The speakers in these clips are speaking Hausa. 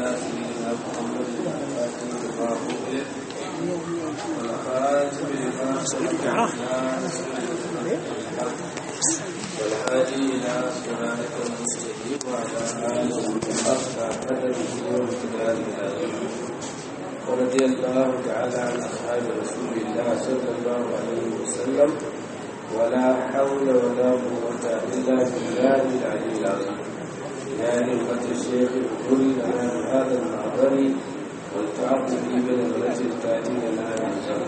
على سيدنا محمد الفاتح لما أغلق والخاتم لما سبق والهادي إلى صراطك المستقيم وعلى آله حق قدره ومقداره العظيم ورضي الله تعالى عن أصحاب رسول الله صلى الله عليه وسلم ولا حول ولا قوة إلا بالله العلي العظيم يا نعمة الشيخ كل لنا بهذا المعبر والتعبد بنظرة تأتي لنا بالزمن.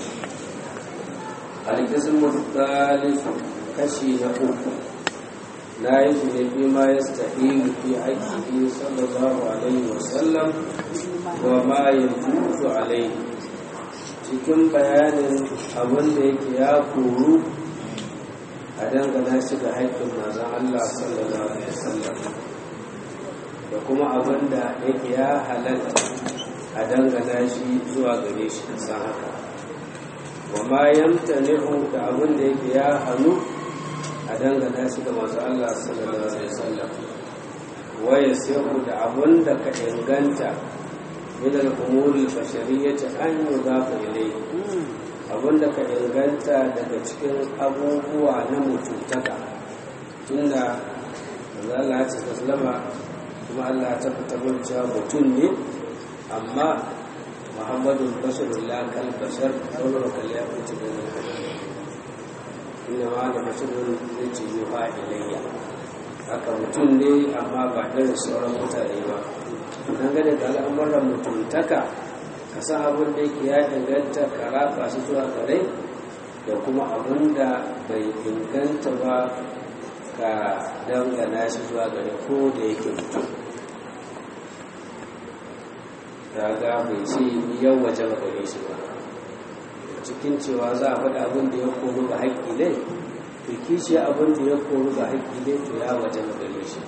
القسم الثالث كشي نقول لا يجب فيما يستحيل في حقه صلى الله عليه وسلم وما يجوز عليه cikin bayanin abin da yake ya koru a dangana shi ga haƙƙin manzon Allah sallallahu alaihi wasallam da kuma abin da yake ya halatta a dangana shi zuwa gare shi da san haka wa ma yamtani'u da abin da yake ya hannu a dangana shi ga manzon Allah sallallahu alaihi wasallam wa yasihu da abin da ka inganta min al-umuri al-bashariyyati an yudafa ilayhi abinda ka inganta daga cikin abubuwa na mutuntaka tunda Allah ya ce sallama kuma Allah ya tabbatar cewa mutum ne amma Muhammadu Rasulullah kal bashar dole ka ya fice da hadisi inna ma da basharun yace yuha ilayya haka mutum ne amma ba da sauran mutane ba dangane da al'amuran mutuntaka ka san abin da yake ya inganta ka rafa shi zuwa gare da kuma abin da bai inganta ba ka dangana shi zuwa gare ko da yake mutum daga bai ce yau waje ba gare shi ba cikin cewa za a faɗa abin da ya koru ga haƙƙi ne to kishi abin da ya koru ga haƙƙi ne to ya waje ba gare shi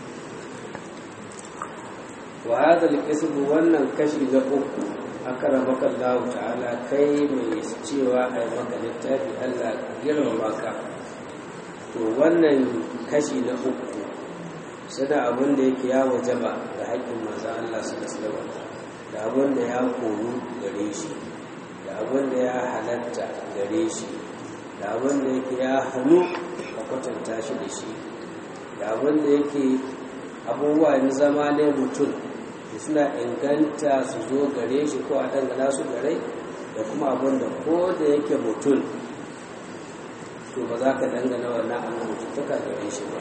wa hada al-qism wannan kashi na uku akramaka Allah ta'ala kai mai cewa ai maka littafi Allah girmama ka to wannan kashi na uku sada abin da yake ya wajaba da haƙƙin manzon Allah sallallahu alaihi wasallam da abin da ya koru gare shi da abin da ya halatta gare shi da abin da yake ya hannu a kwatanta shi da shi da abin da yake abubuwa na zama ne mutum suna inganta su zo gare shi ko a dangana su gare da kuma abin da ko da yake mutum to ba za ka dangana wannan abin mutuntaka gare shi ba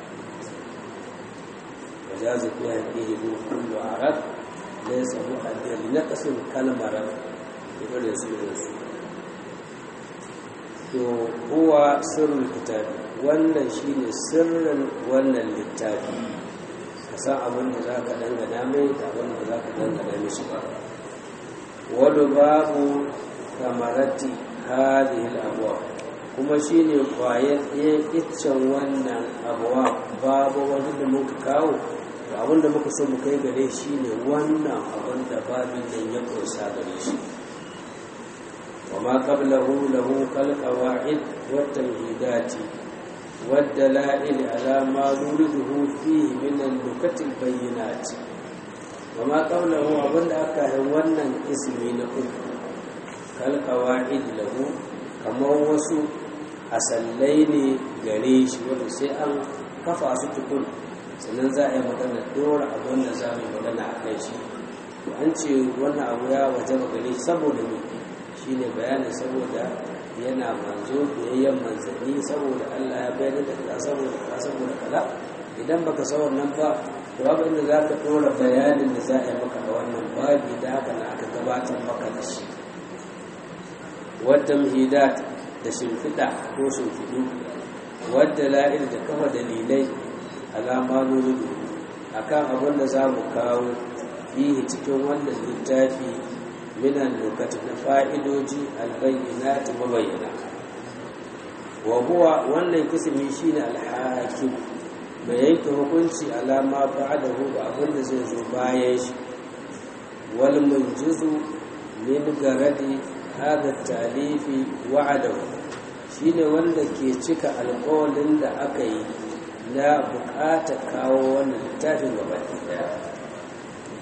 ba za su fiye haƙiƙi ko kullu a rat da ya samu adiyar na ƙasar kalmar da irin su to kowa sirrin kitabi wannan shine sirrin wannan littafi ka san abin da za ka dangana mai da abin da za ka dangana mishi ba wadda babu kamarati hadihil abuwa kuma shi ne kwayar ɗaya iccen wannan abuwa babu wani da muka kawo da abin da muka so mu kai gare shi ne wannan abin da babin nan ya ƙunsa gare shi wa ma qablahu lahu kal qawaid wa tamhidati والدلائل على ما نورده فيه من النكت البينات وما قوله أظن أكاهونا اسمي لكم كالقواعد له كما وسو أسلين غريش ورسيئا كفا ستكون sannan za a yi magana dora abin da za mu magana a kai shi an ce wannan abu ya waje gare shi saboda ne shi ne bayanin saboda yana manzo biyayyen manzanni saboda Allah ya bayyana da kaza saboda kaza idan baka san wannan ba to babu inda zaka dora bayanin da za a yi maka a wannan babi da haka na aka gabatar maka da shi wadda muhidat da shimfiɗa ko shimfiɗu wadda la'il da kafa dalilai alama nurudu akan abin da za mu kawo fihi cikin wannan littafi minan lokacin na fa'idoji albayyana ta mabayyana wa huwa wannan kisimi shi ne alhakim mai yanke hukunci alama ba'adahu ga abin da zai zo bayan shi wal munjizu min garadi hada talifi wa'adahu shine wanda ke cika alƙawarin da aka yi na bukata kawo wannan littafin gaba ɗaya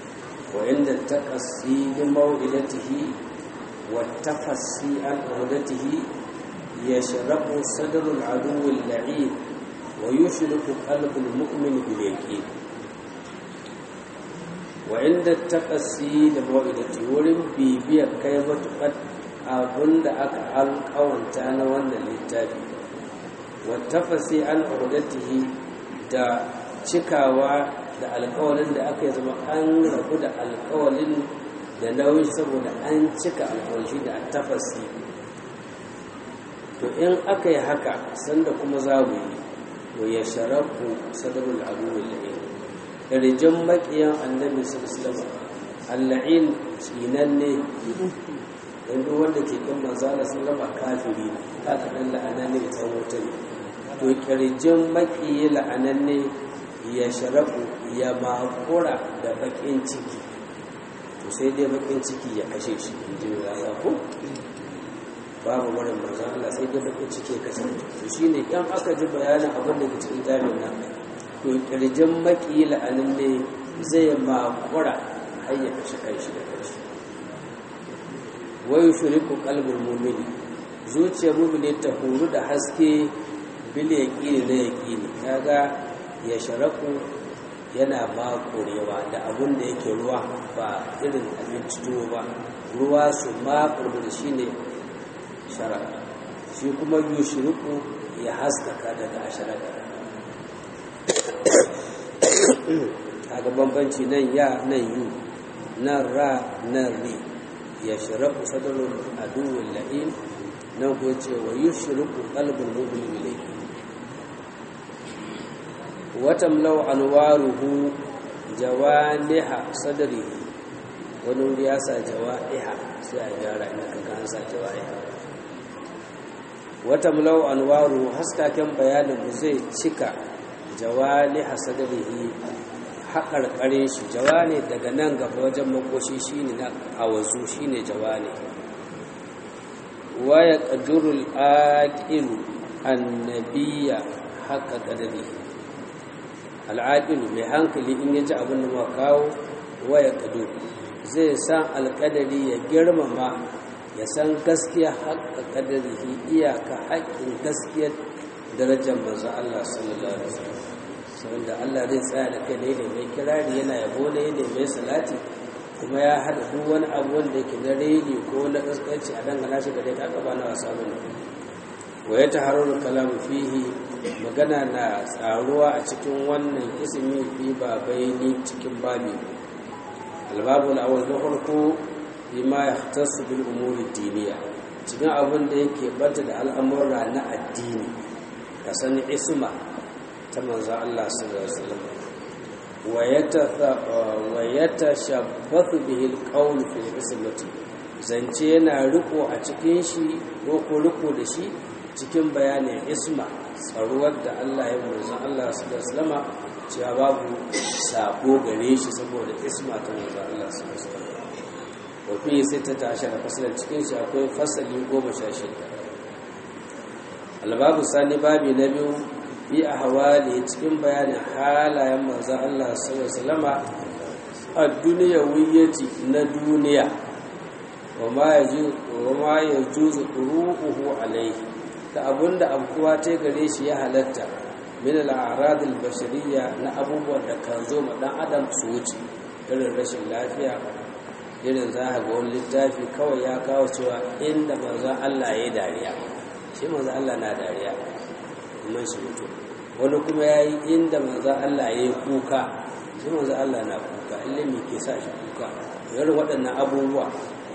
wa inda taqassi bi maw'idatihi wa tafassi an udatihi yashrabu sadrul aduwwi al-la'in wa yushriku qalbul mu'min bil yaqin. wa inda taqassi da maw'idati wurin bibiyar kai matuƙar abunda aka alƙawanta na wannan littafi wa tafassi an udatihi da cikawa da alƙawalin da aka yi zama an rabu da alƙawalin da nauyi saboda an cika alƙawalin da tafassi. to in aka yi haka sanda kuma za mu yi to ya sharafu sadarul abubuwan la'in ƙarjin maƙiyan annabi sallallahu ala'in tsinan ne yanzu wanda ke kan manzala sallama kafiri ta kaɗan la'ananne da tsawon wuta ne. to ƙarjin maƙiyi la'ananne ya sharafu ya makura da baƙin ciki to sai dai baƙin ciki ya kashe shi in ji ya ko babu marar manzan Allah sai dai baƙin ciki ya kashe to shi ne yan aka ji bayanin abin da ke cikin jami'in nan to ƙirjin maƙiyi la'ananne zai makura har ya kashe kanshi da kanshi. wai shuriku qalbul mu'mini zuciyar mu'mini ta huru da haske bil yaqini na yaqini kaga ya sharaku yana makorewa da abun da yake ruwa ba irin abinci tuwo ba ruwa su makuru da shi ne sharaka shi kuma yushriku ya haskaka daga asharaka kaga bambanci nan ya nan yu nan ra nan ri ya sharaku sadrul aduwwul la'in nan ko ce wa yushriku qalbul mu'min ilayhi watamlau anwaruhu jawaniha sadrihi wani wuri ya sa jawaiha sai a gyara ina kaga an sa jawaiha watamlau anwaruhu haskaken bayanin mu zai cika jawaniha sadrihi haƙarƙarin shi jawani daga nan gaba wajen makoshi shine na awazu shine jawani wa yaqdurul aqilu annabiyya haqqa qadarihi al'aƙilu mai hankali in ya ji abin da ma kawo waya ƙado zai san alƙadari ya girmama ya san gaskiya haƙa ƙadari iyaka haƙƙin gaskiyar darajar manzo Allah sallallahu alaihi wasallam saboda Allah zai tsaya da kai ne mai kirari yana yabo ne mai salati kuma ya hada duk wani abu wanda yake na reni ko na kaskanci a dangana shi ga dai ka ba na wasa bane wa ya tahararru kalamu fihi magana na tsaruwa a cikin wannan ismi fi babaini cikin babi albabul awwal da farko bima yahtassu bil umuri diniya cikin abin da yake bata da al'amura na addini ka sani isma ta manzo Allah sallallahu alaihi wasallam wa yatashabbathu bihi alqawl fi ismati zance yana riko a cikin shi ko riko da shi cikin bayanin isma tsaruwar da Allah ya manzon Allah sallallahu alaihi wasallam cewa babu sako gare shi saboda isma ta manzon Allah sallallahu alaihi wasallam wa fi 16 fasalan cikin shi akwai fasali 16 albabu sani babi na biyu fi ahwali cikin bayanin halayen manzon Allah sallallahu alaihi wasallam a duniyawiyyati na duniya wa ma yajuzu ruhuhu alaihi da abunda abkuwa ta gare shi ya halatta min al-a'rad al-bashariyya na abubuwan da kan zo ma dan adam su wuce irin rashin lafiya irin za ga wani littafi kawai ya kawo cewa inda manzon Allah ya dariya shi manzon Allah na dariya kuma shi mutu wani kuma yayi inda manzon Allah ya kuka shi manzon Allah na kuka ilimi ke sa shi kuka irin waɗannan abubuwa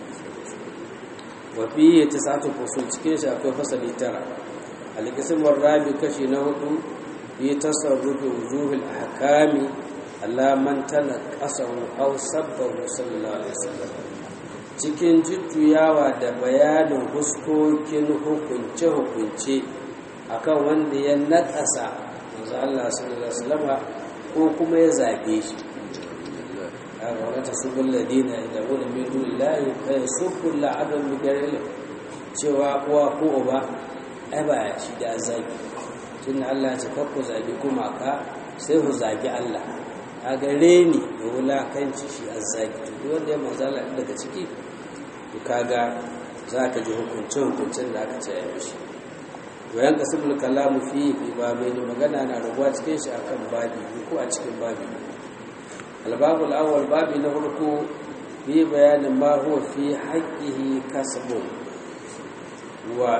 wafiye ta sata fusul cikin shi akwai fasali 9 alƙismar rabi kashi na 4 fi tasarrufi wujuhul ahkami ala man tanaqasahu aw sabbahu sallallahu alaihi wasallam cikin jujjuyawa da bayanin huskokin hukunce akan wanda ya naƙasa manzo Allah sallallahu alaihi wasallam ko kuma ya zabe shi wala tasubul ladina yad'una min dunillahi fa yasubbu al'adam bighayri cewa uwa ko uba ai ba shi da zagi tunda Allah ya ce ku zagi kuma ka sai ku zagi Allah a gare ni da wulakanci shi azzagi to wanda ya manzala daga ciki to kaga za ka ji hukuncin da aka ce ya mishi to yan kasibul kalamu fi babai ne magana na rabuwa cikin shi akan babi ko a cikin babi albabul awwal babi na farko fi bayanin ma huwa fi haqqihi kasbun wa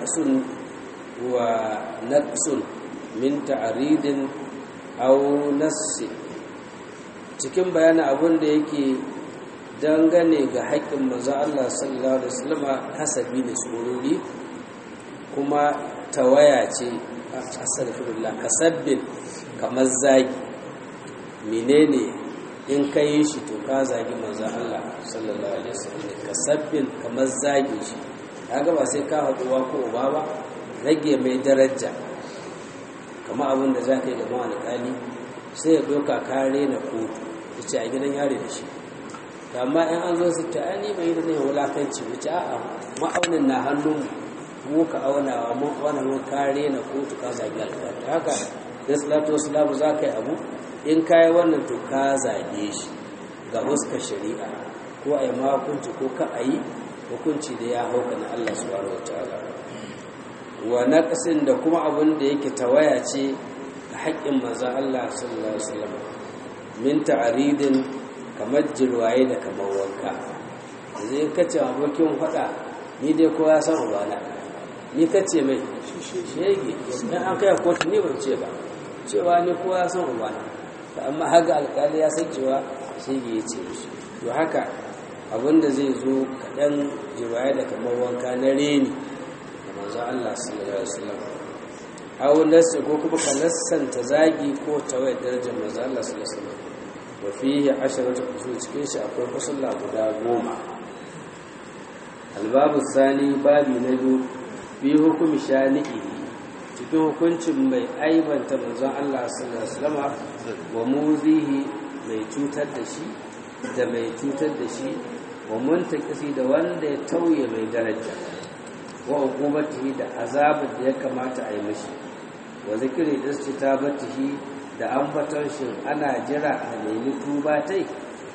naqsun min ta'ridin aw nassi cikin bayanin abin da yake dangane ga haƙƙin manzo Allah sallallahu alaihi wasallam hasabi ne sururi kuma tawaya ce astaghfirullah kasabbin kamar zagi menene in ka yi shi to ka zagi manzo Allah sallallahu alaihi wasallam kasabbin kamar zagi shi kaga ba sai ka haɗuwa ko uba ba rage mai daraja kamar abin da zaka yi gaban alƙali sai ya doka kare na kotu yace a gidan yare da shi amma in an zo su ta'ani bai da ne wulakanci wuce a'a ma'aunin na hannun mu ka aunawa mun auna mun kare na kotu ka zagi alƙali haka da salatu wassalamu za ka yi abu in ka yi wannan to ka zage shi ga huskar shari'a ko a yi hukunci ko ka a yi hukunci da ya hauka na Allah subhanahu wa ta'ala wa naqsin da kuma abin da yake tawaya ce ga haƙƙin manzon Allah sallallahu alaihi wasallam min ta'ridin kamar jirwaye da kamar wanka zai kace abokin faɗa ni dai ko ya san ubana ni kace mai shege dan an kai kotu ni ban ce ba cewa ni ko ya san ubana amma haka alƙali ya san cewa shege ya ce shi to haka abinda zai zo kaɗan jirwaye da kamar wanka na reni da manzo Allah sallallahu alaihi wasallam aw nasu ko kuma kalassanta zagi ko tawaye darajar manzo Allah sallallahu alaihi wasallam wa fihi 10 usul cikin shi akwai fasalla guda 10 albabu sani babi na biyu fi hukumi shani'i cikin hukuncin mai aibanta manzon Allah sallallahu alaihi wasallam wa muzihi mai cutar da shi da mai cutar da shi wa muntakisi da wanda ya tauye mai daraja wa hukumatihi da azabin da ya kamata a yi mashi wa zikiri istitabatihi da ambaton shi ana jira a nemi tuba tai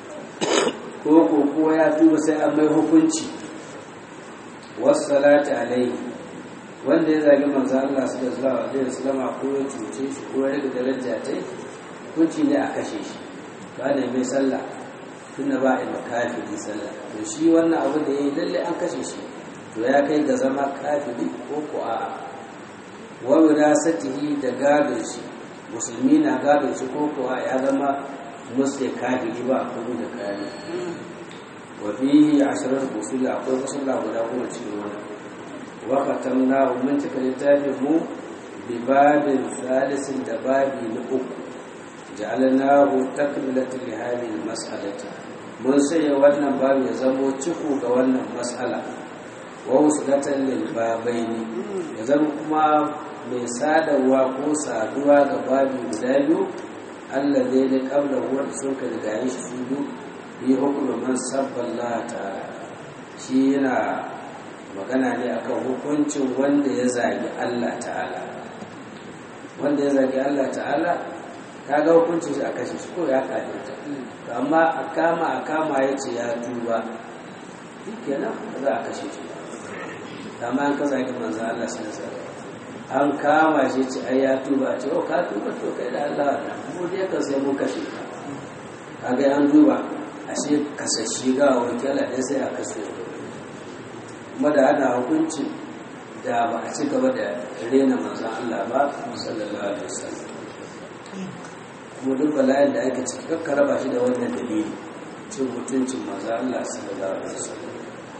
ko ya tuba sai an mai hukunci wassalati alaihi wanda ya zagi manzo Allah sallallahu alaihi wasallam ko ya cuce shi ko ya rage daraja tai hukunci ne a kashe shi ba ne mai sallah tunda ba a kafiri sallah to shi wannan abu da yayi lalle an kashe shi to ya kai ga zama kafiri ko a'a wa wirasatihi da gadon shi musulmi na gadon shi ko ya zama musulmi kafiri ba kuma da kare wa fihi 10 usul akwai usul guda kuma cikin wannan wa fatamna mun cika littafin mu bi babin salisin da babi na uku ja'alnahu takmilatan li hadhihi al-mas'alati mun sai wannan babu ya zamo ciko ga wannan mas'ala wa usdatan lil babaini ya zama kuma mai sadarwa ko saduwa ga babi guda biyu allazi da qabla huwa sun ka daga yi shi su yi hukumin man sabballah ta'ala shi yana magana ne akan hukuncin wanda ya zagi Allah ta'ala wanda ya zagi Allah ta'ala kaga hukuncin shi a kashe shi ko ya kafirta amma a kama ya ce ya tuba kenan ba za a kashe shi amma an ka zagi manzo Allah sallallahu alaihi an kama shi ce ai ya tuba ce o ka tuba to kai da Allah mu dai ka sai mun kashe ka kaga an duba ashe kasashe ga wakila dai sai a kashe kuma da ana hukunci da ba a ci gaba da rena manzo Allah ba sallallahu alaihi wasallam kuma duk bala'in da ake ciki kakka raba shi da wannan dalili cin mutuncin manzo Allah sallallahu alaihi wasallam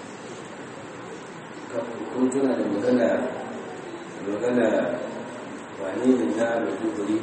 kun tuna da magana wane ne na Maiduguri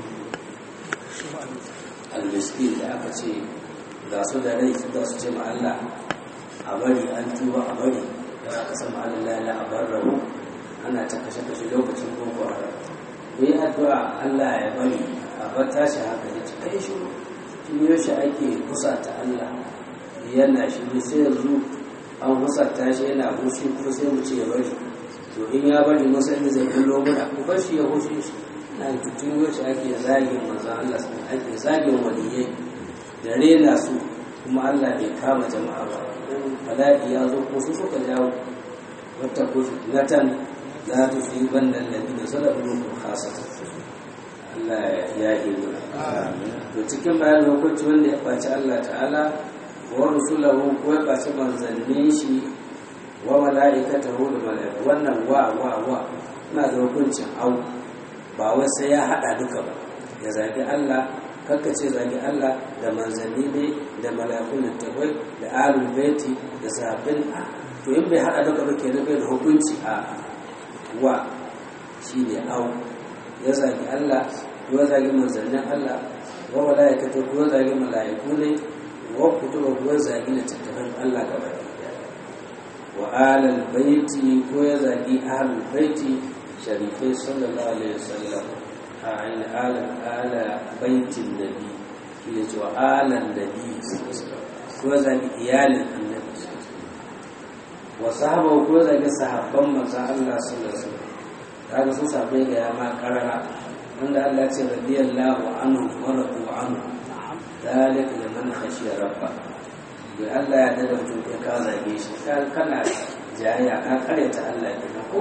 al-miskin da aka ce ga su da rai su ce ma Allah a bari an tuba a bari da aka sama Allah la abarrahu ana ta kashe lokacin boko haram yi addu'a Allah ya bari a bar tashi haka da kai shi tun yaushe ake kusata Allah yana shi ne sai yanzu an kusata shi yana hushi kuma sai mu ce ya bari to in ya bari musa inda zai kullo muna ku bar shi ya hushi shi na tun yaushe ake zagin manzon Allah ake zagin waliyai da rena su kuma Allah bai kama jama'a ba bala'i ya zo ko su suka jawo wata ko fitnatan la tusibanna alladhina zalamu minkum khasatan Allah ya yi to cikin bayan hukunci wanda ya ɓaci Allah ta'ala wa rusulahu ko ya ɓaci manzannin shi wa mala'ikatahu da mala'iku wannan wa na da hukuncin au ba wai sai ya hada duka ba ya zagi Allah kakkace zagi Allah da manzanni ne da mala'ikun da tabai da alul baiti da sahabbai to in bai hada duka ba kenan bai da hukunci a wa shine au ya zagi Allah ya zagi manzannin Allah wa mala'ikatu ya zagi mala'iku ne wa kutuba ya zagi littattafan Allah gaba wa alal baiti ko ya zagi ahlul baiti sharifai sallallahu alaihi wasallam a aina ala baitin nabi shi ne cewa alan nabi ko ya zagi iyalin annabi wa sahaba ko ya zagi sahabban manzon Allah sallallahu alaihi wasallam kaga sun sabai ga ya ma karara wanda Allah ya ce radiyallahu anhu wa radu anhu dalika liman khashiya rabba bi Allah ya daga mutum ka zage shi kana jayya ka kareta Allah ne ko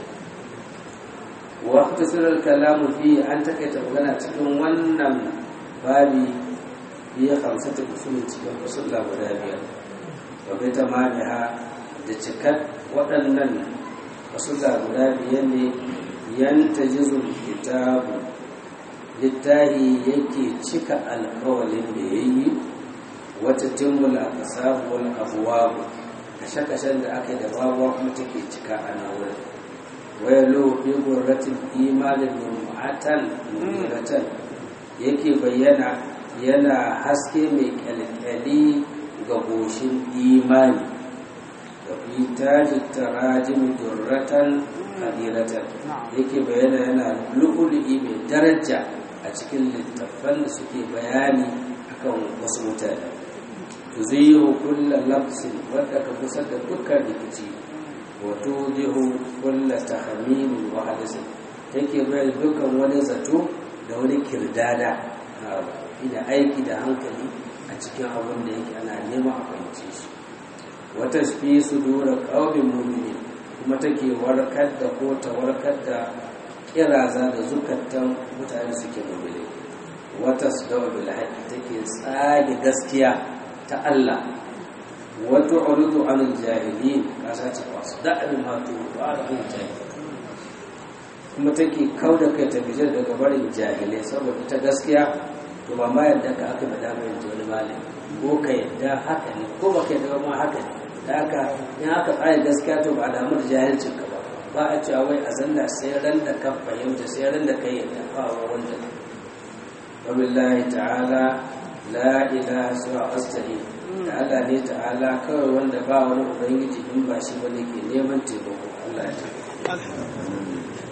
wa ikhtasar al-kalam fi an takaita magana cikin wannan babi biya khamsatu usul cikin usul guda biyar wa bai tamamiha da cikar waɗannan usul guda biyar ne yantajizul kitabu littahi yake cika alƙawalin da yayi wata timbul aqsab wal abwab kashe-kashen da aka yi da babuwa kuma take cika a nan wurin wayalo fi gurratin imanin mu'atan muratan yake bayyana yana haske mai kyalkyali ga goshin imani da fi tajin tarajim durratan kadiratan yake bayyana yana lu'ulu'i mai daraja a cikin littattafan da suke bayani akan wasu mutane tuzihu kulla lafsin wadda ka kusa da dukkan rikici wato zihu kulla tahmimin wa hadisin yake bayyana dukkan wani zato da wani kirdada ina aiki da hankali a cikin abin da yake ana neman a fahimce shi wata fi su dora ƙaunin mummuni kuma take warkar da ko ta warkar da kiraza da zukatan mutane suke mummuni wata su dawa bil haƙi take tsage gaskiya ta Allah wato urudu anil jahilin kasa ce wasu da'al matu wa anil jahilin kuma take kauda kai ta bijar daga barin jahilai saboda ita gaskiya to ba ma yadda ka aka bada mai wani malami ko ka yadda haka ne ko ba ka yadda ma haka ne da haka in aka tsaya gaskiya to ba da mur jahilcin ka ba a cewa wai a zanna sai ran da ka fahimta sai ran da kai yadda ba wanda wabillahi ta'ala la ilaha illa astahi ta'ala ne ta'ala kawai wanda ba wani ubangiji in ba shi bane ke neman taimako Allah ya tabbata